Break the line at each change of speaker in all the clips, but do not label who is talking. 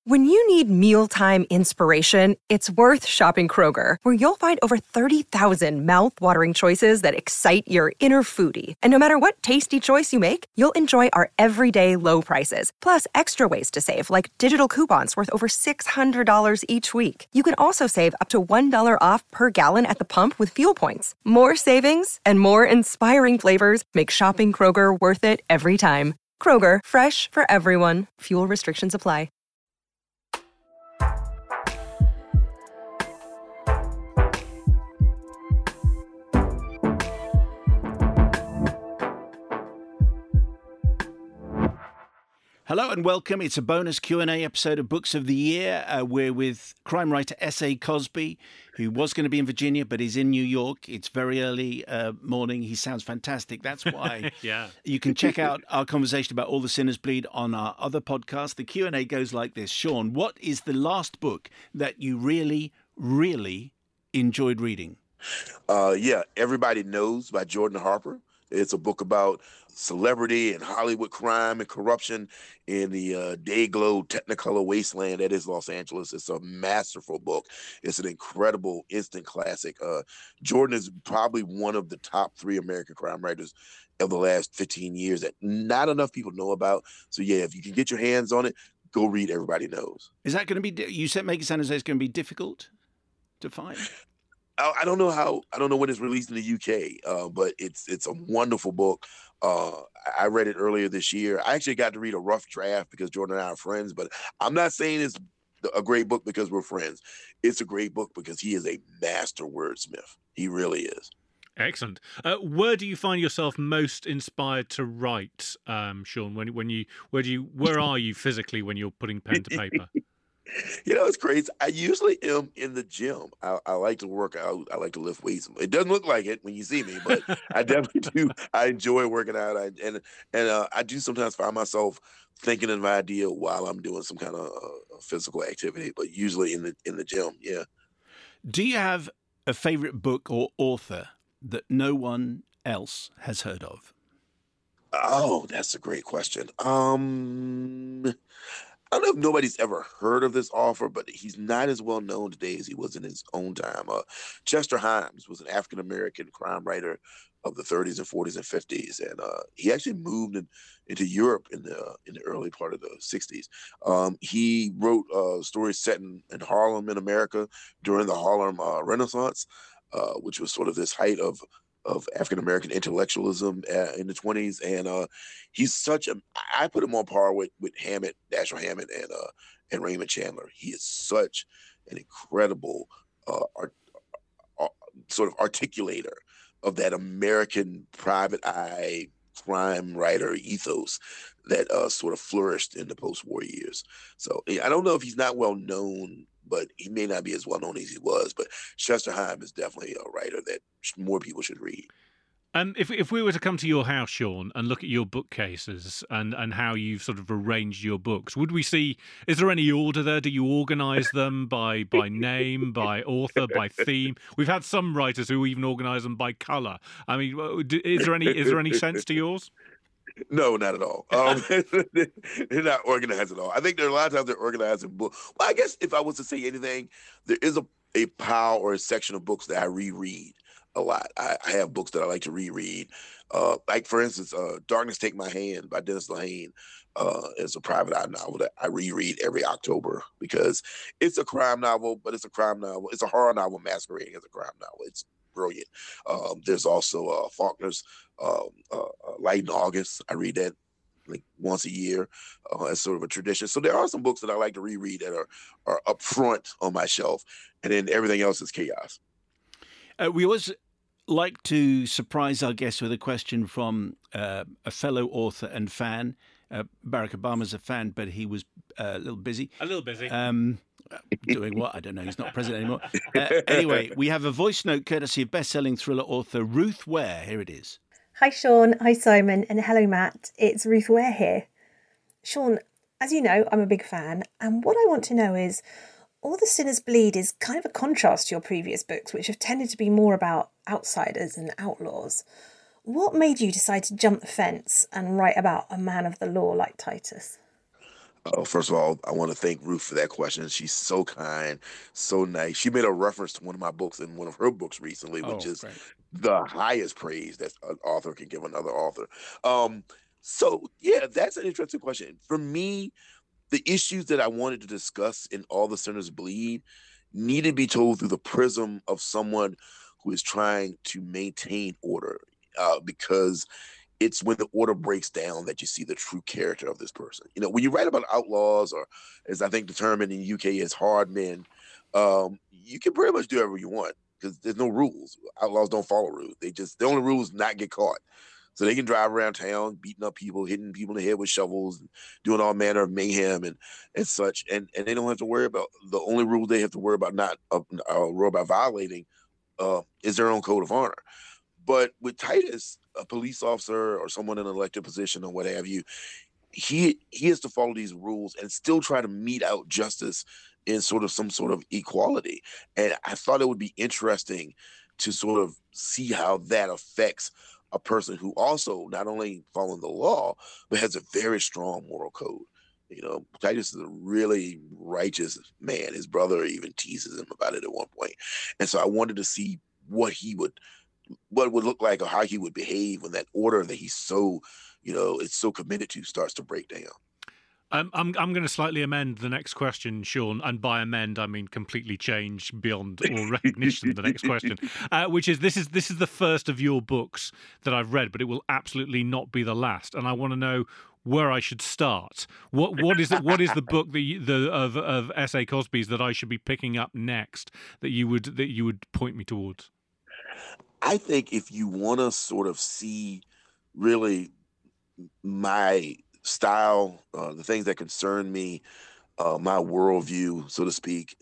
When you need mealtime inspiration, it's worth shopping Kroger, where you'll find over 30,000 mouth-watering choices that excite your inner foodie. And no matter what tasty choice you make, you'll enjoy our everyday low prices, plus extra ways to save, like digital coupons worth over $600 each week. You can also save up to $1 off per gallon at the pump with fuel points. More savings and more inspiring flavors make shopping Kroger worth it every time. Kroger, fresh for everyone. Fuel restrictions apply.
Hello and welcome. It's a bonus Q&A episode of Books of the Year. We're with crime writer S.A. Cosby, who was going to be in Virginia, but he's in New York. It's very early morning. He sounds fantastic. That's why you can check out our conversation about All the Sinners Bleed on our other podcast. The Q&A goes like this. Sean, what is the last book that you really, really enjoyed reading?
Everybody Knows by Jordan Harper. It's a book about celebrity and Hollywood crime and corruption in the day-glow Technicolor wasteland that is Los Angeles. It's a masterful book. It's an incredible instant classic. Jordan is probably one of the top 3 American crime writers of the last 15 years that not enough people know about. So if you can get your hands on it, go read Everybody Knows.
Is that going to be, you said Make It Sound as though it's going to be difficult to find?
I don't know when it's released in the UK, but it's a wonderful book. I read it earlier this year. I actually got to read a rough draft because Jordan and I are friends, but I'm not saying it's a great book because we're friends. It's a great book because he is a master wordsmith. He really is.
Excellent. Where do you find yourself most inspired to write, Sean? Where are you physically when you're putting pen to paper?
It's crazy. I usually am in the gym. I like to work out. I like to lift weights. It doesn't look like it when you see me, but I definitely do. I enjoy working out. I do sometimes find myself thinking of an idea while I'm doing some kind of physical activity, but usually in the gym. Yeah.
Do you have a favorite book or author that no one else has heard of?
Oh, that's a great question. I don't know if nobody's ever heard of this author, but he's not as well known today as he was in his own time. Chester Himes was an African-American crime writer of the 30s and 40s and 50s, and he actually moved into Europe in the early part of the 60s. He wrote stories set in Harlem in America during the Harlem Renaissance, which was sort of this height of African-American intellectualism in the 20s. And he's I put him on par with Hammett, Dashiell Hammett, and Raymond Chandler. He is such an incredible sort of articulator of that American private eye crime writer ethos that sort of flourished in the post-war years. So I don't know if he's not well known, but he may not be as well known as he was. But Chester Himes is definitely a writer that more people should read.
If we were to come to your house, Sean, and look at your bookcases and how you've sort of arranged your books, would we see, is there any order there? Do you organise them by name, by author, by theme? We've had some writers who even organise them by colour. I mean, is there any sense to yours?
No, not at all. They're not organized at all. I think there are a lot of times they're organized in books. Well, I guess if I was to say anything, there is a pile or a section of books that I reread a lot. I have books that I like to reread. Like, for instance, Darkness Take My Hand by Dennis Lehane is a private eye novel that I reread every October because it's a crime novel, but it's a crime novel. It's a horror novel masquerading as a crime novel. It's brilliant. There's also Faulkner's Light in August. I read that like once a year as sort of a tradition. So there are some books that I like to reread that are up front on my shelf, and then everything else is chaos.
We always like to surprise our guests with a question from a fellow author and fan. Barack Obama's a fan, but he was a little busy. Doing what? I don't know. He's not president anymore. Anyway, we have a voice note courtesy of best-selling thriller author Ruth Ware. Here it is.
Hi, Sean. Hi, Simon. And hello, Matt. It's Ruth Ware here. Sean, as you know, I'm a big fan. And what I want to know is, All the Sinners Bleed is kind of a contrast to your previous books, which have tended to be more about outsiders and outlaws. What made you decide to jump the fence and write about a man of the law like Titus?
First of all, I want to thank Ruth for that question. She's so kind, so nice. She made a reference to one of my books in one of her books recently, which
Oh,
is
great.
the highest praise that an author can give another author. So yeah, that's an interesting question. For me, the issues that I wanted to discuss in All the Sinners Bleed need to be told through the prism of someone who is trying to maintain order, because it's when the order breaks down that you see the true character of this person. You know, when you write about outlaws, or as I think determined in the UK as hard men, you can pretty much do whatever you want because there's no rules. Outlaws don't follow rules. The only rule is not get caught. So they can drive around town, beating up people, hitting people in the head with shovels, and doing all manner of mayhem and such. And they don't have to worry about, the only rule they have to worry about worry about violating is their own code of honor. But with Titus, a police officer or someone in an elected position or what have you, he has to follow these rules and still try to mete out justice in sort of some sort of equality. And I thought it would be interesting to sort of see how that affects a person who also not only following the law, but has a very strong moral code. You know, Titus is a really righteous man. His brother even teases him about it at one point. And so I wanted to see what it would look like, or how he would behave when that order that he's so, it's so committed to starts to break down.
I'm going to slightly amend the next question, Sean, and by amend I mean completely change beyond all recognition. The next question, which is this is the first of your books that I've read, but it will absolutely not be the last, and I want to know where I should start. What is the book of S.A. Cosby's that I should be picking up next that you would point me towards?
I think if you want to sort of see really my style, the things that concern me, my worldview, so to speak,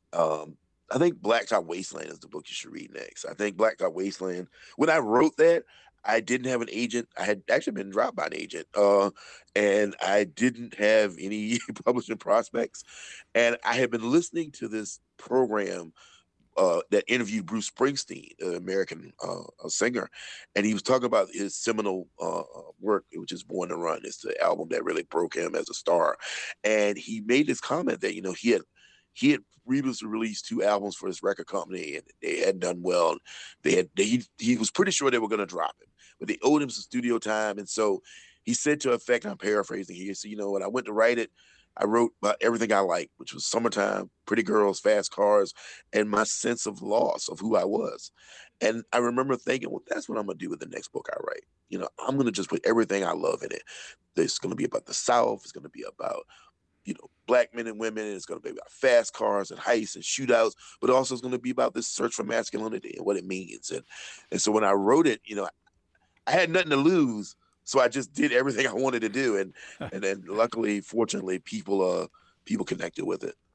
I think Blacktop Wasteland is the book you should read next. I think Blacktop Wasteland, when I wrote that, I didn't have an agent. I had actually been dropped by an agent, and I didn't have any publishing prospects. And I had been listening to this program that interviewed Bruce Springsteen, an American singer, and he was talking about his seminal work, which is Born to Run. It's the album that really broke him as a star. And he made this comment that, he had previously released 2 albums for his record company, and they hadn't done well. He was pretty sure they were going to drop him, but they owed him some studio time. And so he said, to effect, I'm paraphrasing here, so, when I went to write it, I wrote about everything I liked, which was summertime, pretty girls, fast cars, and my sense of loss of who I was. And I remember thinking, well, that's what I'm going to do with the next book I write. I'm going to just put everything I love in it. It's going to be about the South. It's going to be about, Black men and women. It's going to be about fast cars and heists and shootouts, but also it's going to be about this search for masculinity and what it means. And so when I wrote it, I had nothing to lose. So I just did everything I wanted to do, and then luckily, fortunately, people connected with it.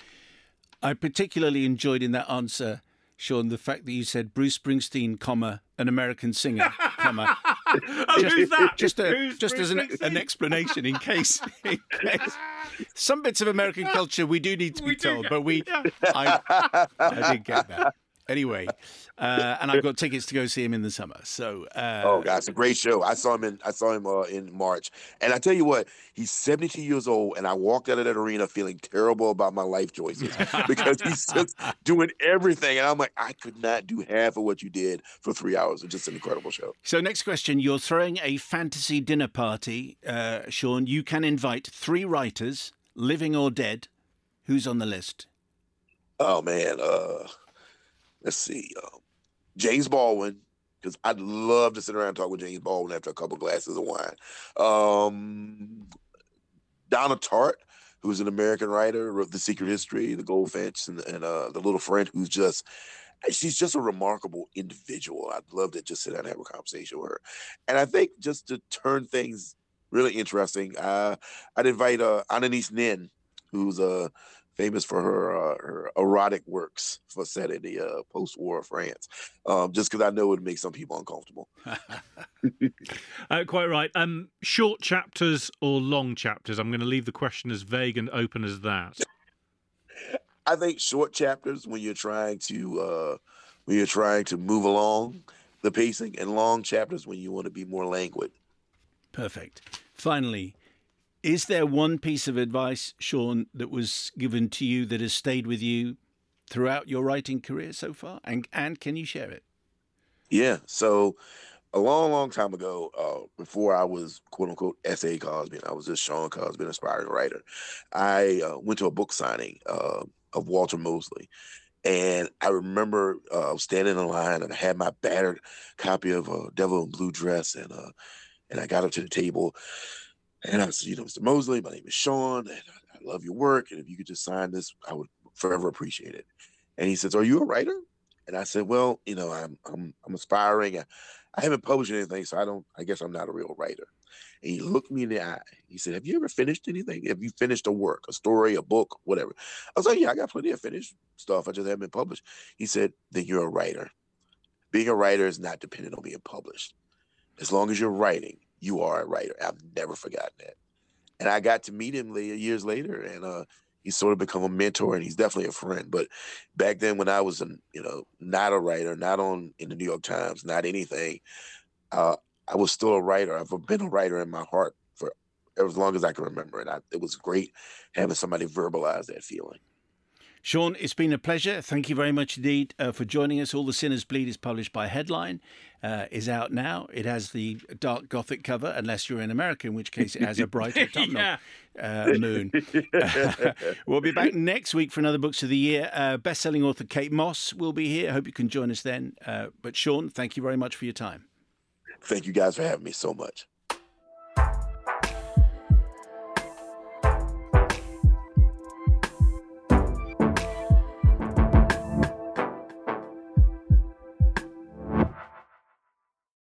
I particularly enjoyed in that answer, Sean, the fact that you said Bruce Springsteen, an American singer,
Who's that?
Just as an explanation in case some bits of American culture we do need to be told, but I didn't get that. Anyway, and I've got tickets to go see him in the summer. So,
oh God, it's a great show. I saw him in March, and I tell you what, he's 72 years old, and I walked out of that arena feeling terrible about my life choices because he's just doing everything, and I'm like, I could not do half of what you did for 3 hours. It's just an incredible show.
So, next question: you're throwing a fantasy dinner party, Sean. You can invite 3 writers, living or dead. Who's on the list?
Oh man, let's see. James Baldwin, because I'd love to sit around and talk with James Baldwin after a couple glasses of wine. Donna Tartt, who's an American writer, wrote The Secret History, The Goldfinch, and The Little Friend, she's just a remarkable individual. I'd love to just sit down and have a conversation with her. And I think just to turn things really interesting, I'd invite Anneliese Nin, who's famous for her erotic works for set in the post-war France, just because I know it would make some people uncomfortable.
Quite right. Short chapters or long chapters? I'm going to leave the question as vague and open as that.
I think short chapters when you're trying to move along the pacing, and long chapters when you want to be more languid.
Perfect. Finally, Is there one piece of advice, Sean, that was given to you that has stayed with you throughout your writing career so far? And can you share it?
Yeah. So a long, long time ago, before I was quote unquote S.A. Cosby, and I was just Sean Cosby, an aspiring writer, I went to a book signing of Walter Mosley. And I remember standing in line, and I had my battered copy of Devil in Blue Dress, and I got up to the table, and I said, Mr. Mosley, my name is Sean, and I love your work, and if you could just sign this, I would forever appreciate it. And he says, "Are you a writer?" And I said, "Well, I'm aspiring. I haven't published anything, so I guess I'm not a real writer." And he looked me in the eye. He said, "Have you ever finished anything? Have you finished a work, a story, a book, whatever?" I was like, "Yeah, I got plenty of finished stuff. I just haven't been published." He said, "Then you're a writer. Being a writer is not dependent on being published. As long as you're writing, you are a writer." I've never forgotten that. And I got to meet him years later, and he's sort of become a mentor, and he's definitely a friend. But back then, when I was, not a writer, not in the New York Times, not anything, I was still a writer. I've been a writer in my heart for as long as I can remember, and it was great having somebody verbalize that feeling.
Sean, it's been a pleasure. Thank you very much indeed for joining us. All the Sinners Bleed is published by Headline, is out now. It has the dark Gothic cover, unless you're in America, in which case it has a bright autumnal moon. We'll be back next week for another Books of the Year. Best-selling author Kate Moss will be here. I hope you can join us then. But Sean, thank you very much for your time.
Thank you guys for having me so much.